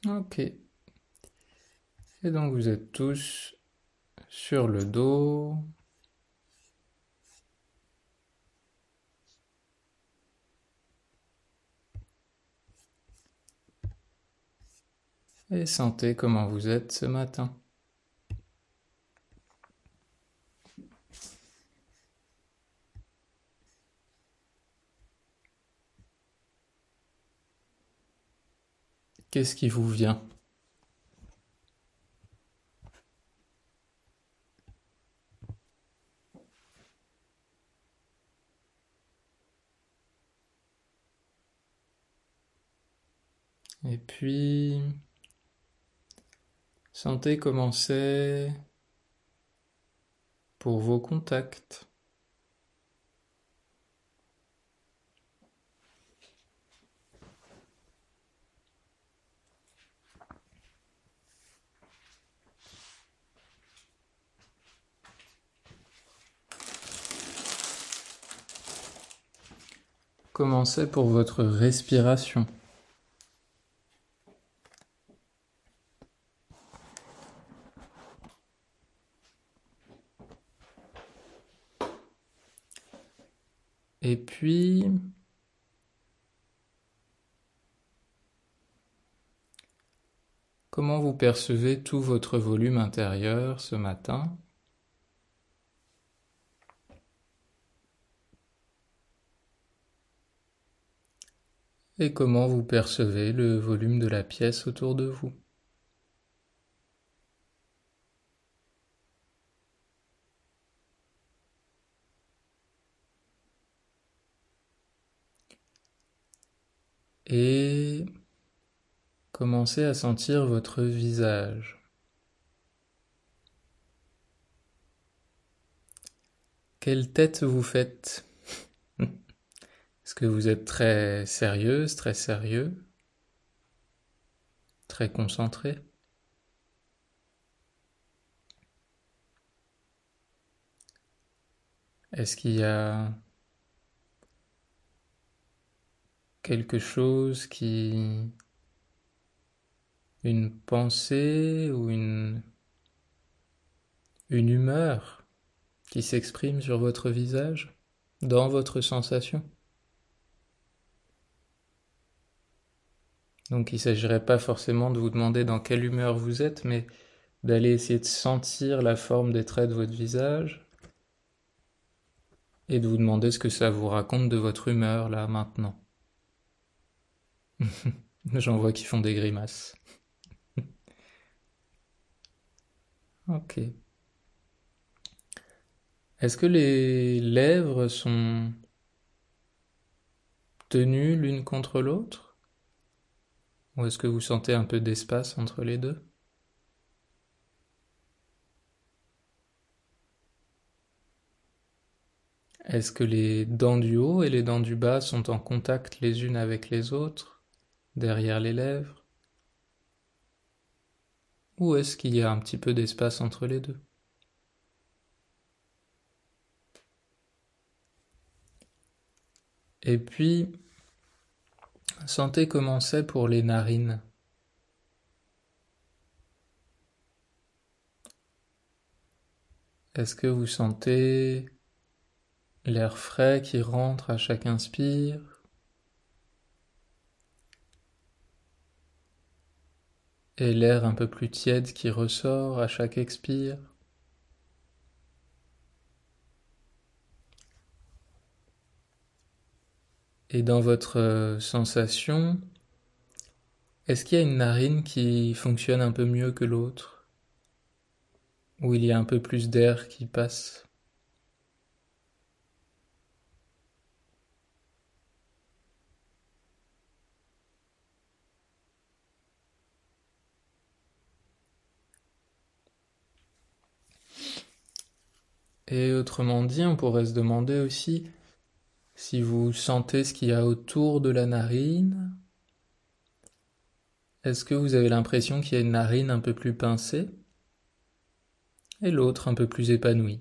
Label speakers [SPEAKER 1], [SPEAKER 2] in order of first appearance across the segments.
[SPEAKER 1] Ok. Et donc vous êtes tous sur le dos. Et sentez comment vous êtes ce matin. Qu'est-ce qui vous vient? Et puis, sentez comment c'est pour vos contacts. Comment c'est pour votre respiration. Et puis, comment vous percevez tout votre volume intérieur ce matin? Et comment vous percevez le volume de la pièce autour de vous? Et commencez à sentir votre visage. Quelle tête vous faites? Est-ce que vous êtes très sérieuse, très sérieux, très concentré? Est-ce qu'il y a quelque chose une pensée ou une humeur qui s'exprime sur votre visage, dans votre sensation? Donc il ne s'agirait pas forcément de vous demander dans quelle humeur vous êtes, mais d'aller essayer de sentir la forme des traits de votre visage et de vous demander ce que ça vous raconte de votre humeur là maintenant. J'en vois qui font des grimaces. Ok. Est-ce que les lèvres sont tenues l'une contre l'autre? Ou est-ce que vous sentez un peu d'espace entre les deux? Est-ce que les dents du haut et les dents du bas sont en contact les unes avec les autres, derrière les lèvres? Ou est-ce qu'il y a un petit peu d'espace entre les deux? Et puis, sentez comment c'est pour les narines. Est-ce que vous sentez l'air frais qui rentre à chaque inspire et l'air un peu plus tiède qui ressort à chaque expire? Et dans votre sensation, est-ce qu'il y a une narine qui fonctionne un peu mieux que l'autre, où il y a un peu plus d'air qui passe? Et autrement dit, on pourrait se demander aussi si vous sentez ce qu'il y a autour de la narine. Est-ce que vous avez l'impression qu'il y a une narine un peu plus pincée et l'autre un peu plus épanouie?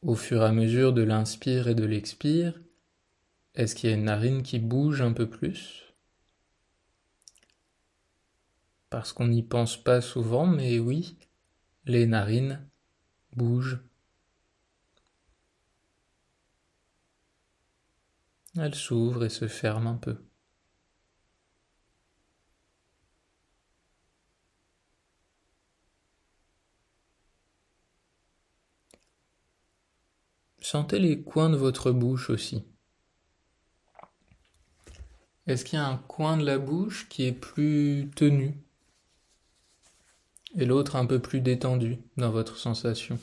[SPEAKER 1] au fur et à mesure de l'inspire et de l'expire, est-ce qu'il y a une narine qui bouge un peu plus? Parce qu'on n'y pense pas souvent, mais oui, les narines bougent. Elles s'ouvrent et se ferment un peu. Sentez les coins de votre bouche aussi. Est-ce qu'il y a un coin de la bouche qui est plus tenu et l'autre un peu plus détendu dans votre sensation?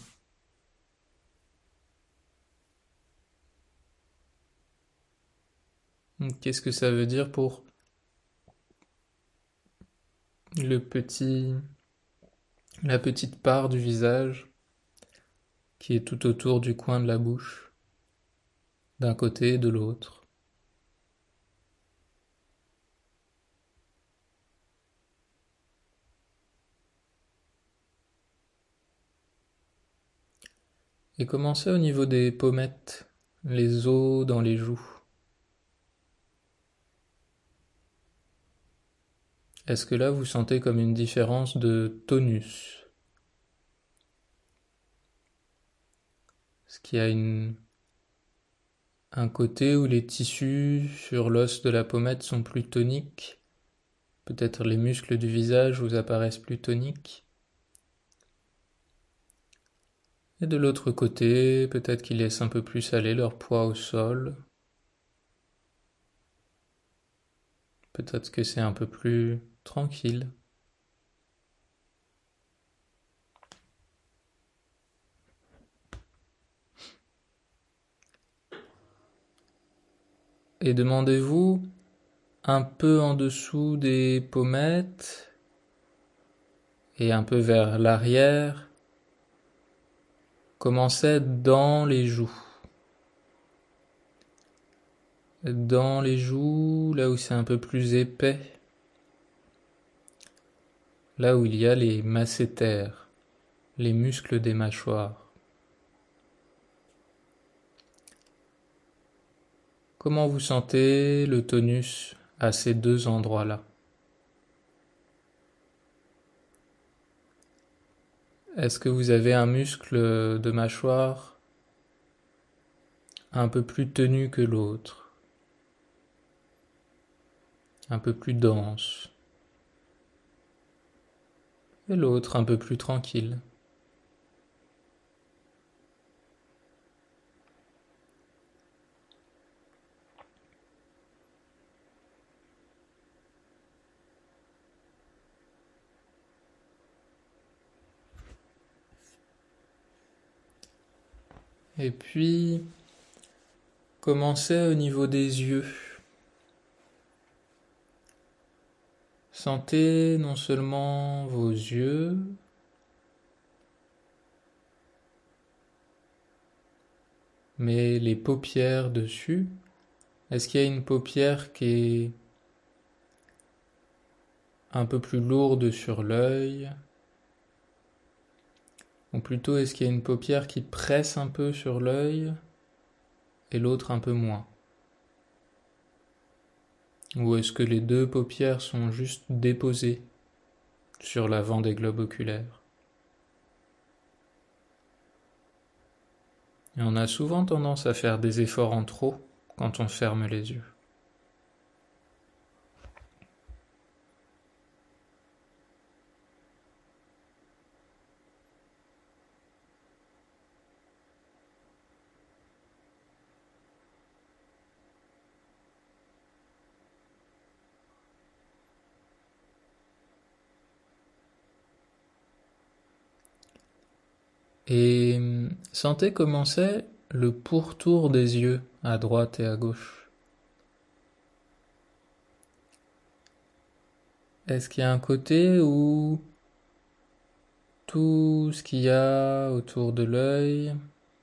[SPEAKER 1] Qu'est-ce que ça veut dire pour la petite part du visage qui est tout autour du coin de la bouche, d'un côté et de l'autre? Et commencez au niveau des pommettes, les os dans les joues. Est-ce que là vous sentez comme une différence de tonus? Est-ce qu'il y a un côté où les tissus sur l'os de la pommette sont plus toniques? Peut-être les muscles du visage vous apparaissent plus toniques? Et de l'autre côté, peut-être qu'ils laissent un peu plus aller leur poids au sol. Peut-être que c'est un peu plus tranquille. Et demandez-vous, un peu en dessous des pommettes et un peu vers l'arrière, comment c'est dans les joues. Dans les joues, là où c'est un peu plus épais, là où il y a les masséters, les muscles des mâchoires. Comment vous sentez le tonus à ces deux endroits-là? Est-ce que vous avez un muscle de mâchoire un peu plus tenu que l'autre, un peu plus dense, et l'autre un peu plus tranquille? Et puis, commencez au niveau des yeux. Sentez non seulement vos yeux, mais les paupières dessus. Est-ce qu'il y a une paupière qui est un peu plus lourde sur l'œil? Ou plutôt, est-ce qu'il y a une paupière qui presse un peu sur l'œil et l'autre un peu moins? Ou est-ce que les deux paupières sont juste déposées sur l'avant des globes oculaires? Et on a souvent tendance à faire des efforts en trop quand on ferme les yeux. Et sentez comment c'est le pourtour des yeux à droite et à gauche. Est-ce qu'il y a un côté où tout ce qu'il y a autour de l'œil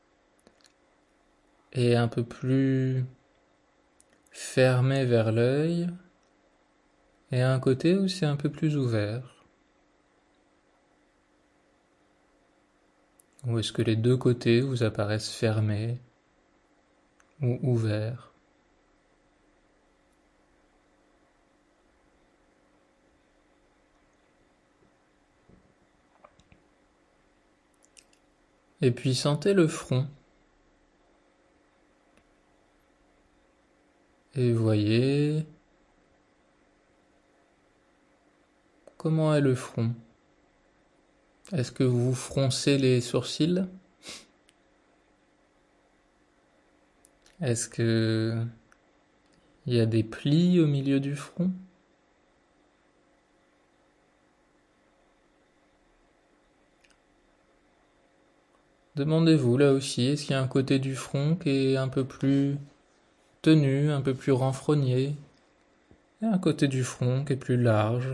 [SPEAKER 1] est un peu plus fermé vers l'œil et un côté où c'est un peu plus ouvert, Ou est-ce que les deux côtés vous apparaissent fermés ou ouverts? Et puis sentez le front. Et voyez comment est le front. Est-ce que vous froncez les sourcils? Est-ce que il y a des plis au milieu du front? Demandez-vous là aussi, est-ce qu'il y a un côté du front qui est un peu plus tenu, un peu plus renfrogné, et un côté du front qui est plus large?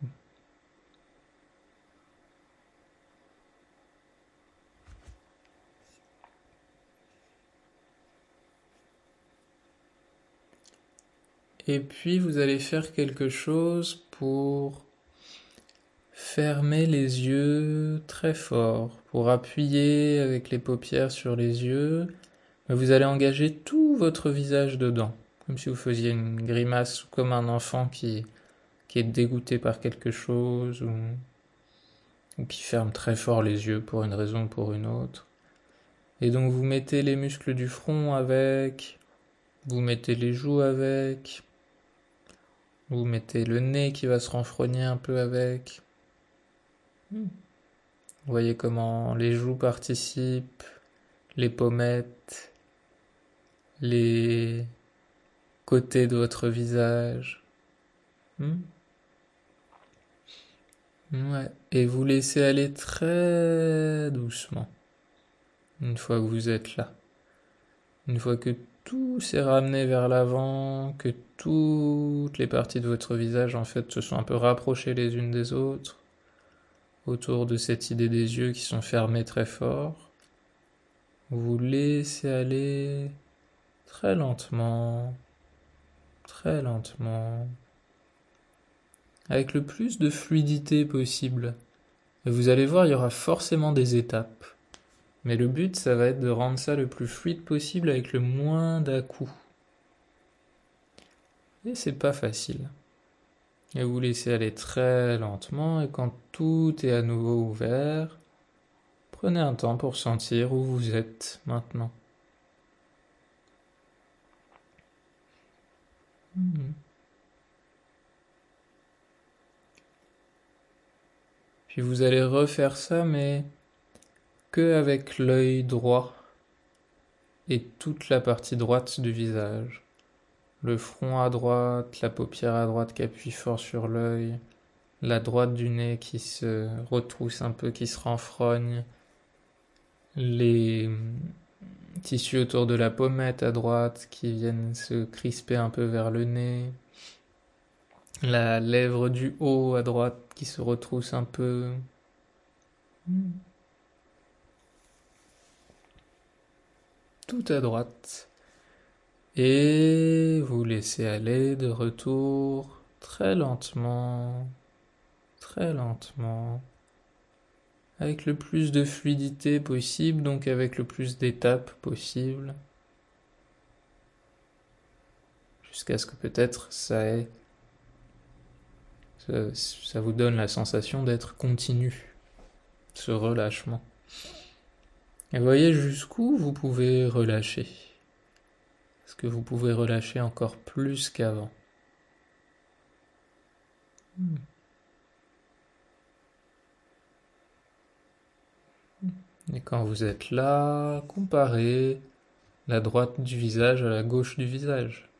[SPEAKER 1] Et puis vous allez faire quelque chose pour fermer les yeux très fort, pour appuyer avec les paupières sur les yeux, mais vous allez engager tout votre visage dedans, comme si vous faisiez une grimace, comme un enfant qui est dégoûté par quelque chose, ou qui ferme très fort les yeux pour une raison ou pour une autre. Et donc vous mettez les muscles du front avec, vous mettez les joues avec, vous mettez le nez qui va se renfrogner un peu avec. Vous voyez comment les joues participent, les pommettes, les côtés de votre visage. Ouais. Et vous laissez aller très doucement, une fois que vous êtes là. Une fois que tout s'est ramené vers l'avant, que toutes les parties de votre visage en fait se sont un peu rapprochées les unes des autres, autour de cette idée des yeux qui sont fermés très fort, vous laissez aller très lentement, avec le plus de fluidité possible. Et vous allez voir, il y aura forcément des étapes. Mais le but, ça va être de rendre ça le plus fluide possible avec le moins d'à-coups. Et c'est pas facile. Et vous laissez aller très lentement, et quand tout est à nouveau ouvert, prenez un temps pour sentir où vous êtes maintenant. Puis vous allez refaire ça, mais que avec l'œil droit et toute la partie droite du visage. Le front à droite, la paupière à droite qui appuie fort sur l'œil, la droite du nez qui se retrousse un peu, qui se renfrogne, les tissus autour de la pommette à droite qui viennent se crisper un peu vers le nez, la lèvre du haut à droite qui se retrousse un peu. Tout à droite. Et vous laissez aller de retour très lentement, avec le plus de fluidité possible, donc avec le plus d'étapes possible, jusqu'à ce que peut-être ça vous donne la sensation d'être continu, ce relâchement. Et voyez jusqu'où vous pouvez relâcher. Est-ce que vous pouvez relâcher encore plus qu'avant? Et quand vous êtes là, comparez la droite du visage à la gauche du visage.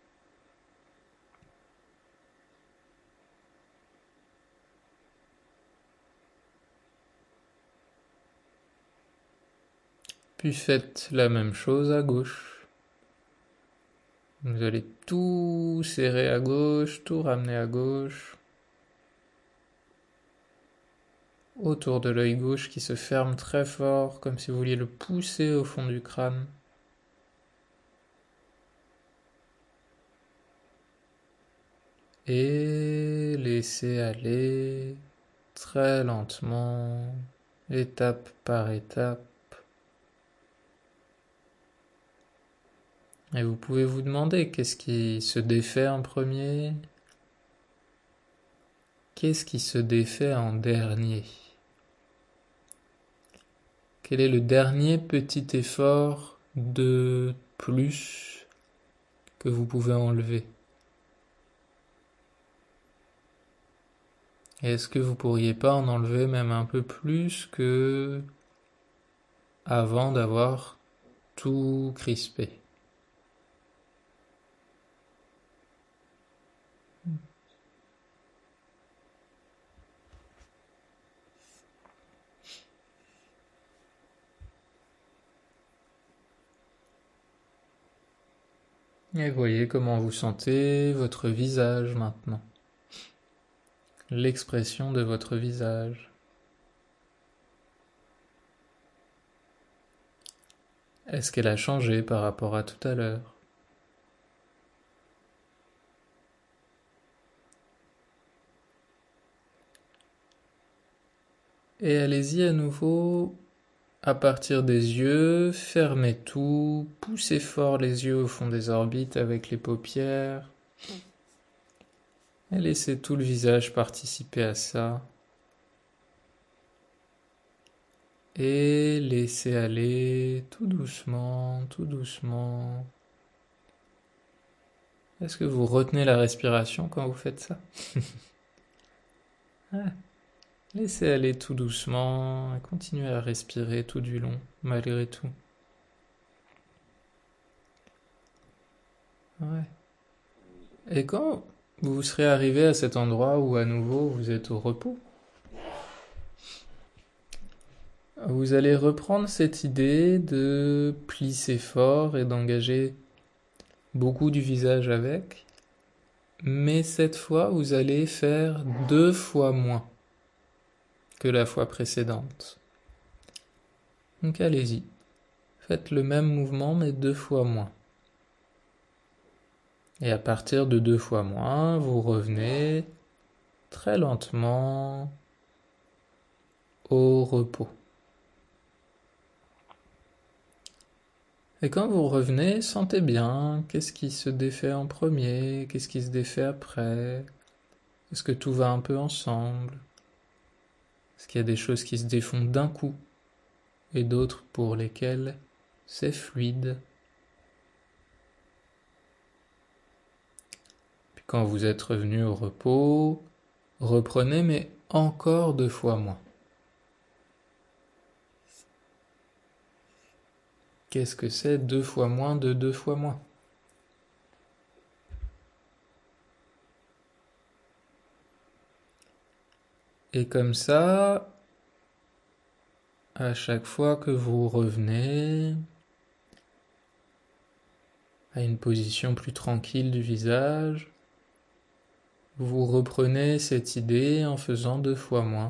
[SPEAKER 1] Puis faites la même chose à gauche. Vous allez tout serrer à gauche, tout ramener à gauche. Autour de l'œil gauche qui se ferme très fort, comme si vous vouliez le pousser au fond du crâne. Et laissez aller très lentement, étape par étape. Et vous pouvez vous demander qu'est-ce qui se défait en premier, qu'est-ce qui se défait en dernier. Quel est le dernier petit effort de plus que vous pouvez enlever? Et est-ce que vous pourriez pas en enlever même un peu plus que avant d'avoir tout crispé? Et voyez comment vous sentez votre visage maintenant, l'expression de votre visage. Est-ce qu'elle a changé par rapport à tout à l'heure? Et allez-y à nouveau, à partir des yeux, fermez tout, poussez fort les yeux au fond des orbites avec les paupières, et laissez tout le visage participer à ça. Et laissez aller tout doucement, tout doucement. Est-ce que vous retenez la respiration quand vous faites ça? Ouais. Laissez aller tout doucement et continuez à respirer tout du long, malgré tout. Ouais. Et quand vous serez arrivé à cet endroit où à nouveau vous êtes au repos, vous allez reprendre cette idée de plisser fort et d'engager beaucoup du visage avec, mais cette fois vous allez faire 2 fois moins que la fois précédente. Donc allez-y, faites le même mouvement mais 2 fois moins. Et à partir de 2 fois moins, vous revenez très lentement au repos. Et quand vous revenez, sentez bien qu'est-ce qui se défait en premier, qu'est-ce qui se défait après. Est-ce que tout va un peu ensemble? Est-ce qu'il y a des choses qui se défont d'un coup et d'autres pour lesquelles c'est fluide? Puis quand vous êtes revenu au repos, reprenez mais encore 2 fois moins. Qu'est-ce que c'est 2 fois moins de 2 fois moins? Et comme ça, à chaque fois que vous revenez à une position plus tranquille du visage, vous reprenez cette idée en faisant 2 fois moins.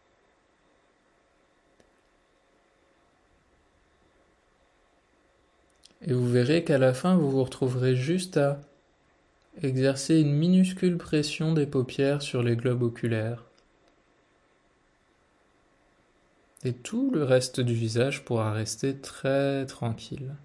[SPEAKER 1] Et vous verrez qu'à la fin, vous vous retrouverez juste à exercer une minuscule pression des paupières sur les globes oculaires. Et tout le reste du visage pourra rester très tranquille.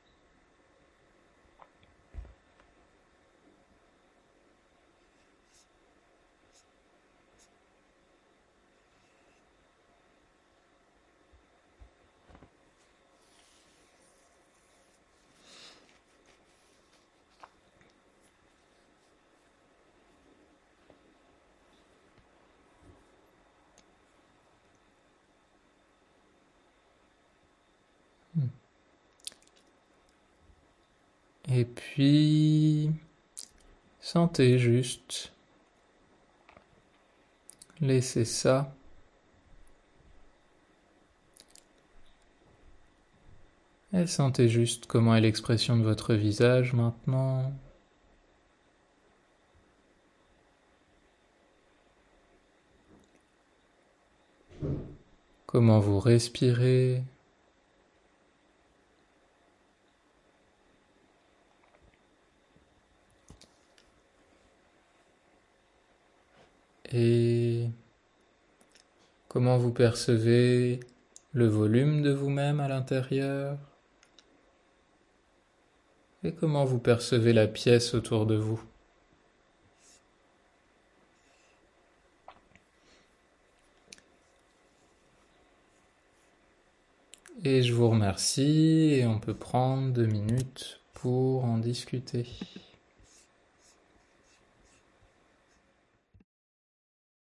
[SPEAKER 1] Et puis, sentez juste. Laissez ça. Et sentez juste comment est l'expression de votre visage maintenant. Comment vous respirez. Et Comment vous percevez le volume de vous-même à l'intérieur? Et comment vous percevez la pièce autour de vous? Et je vous remercie et on peut prendre 2 minutes pour en discuter.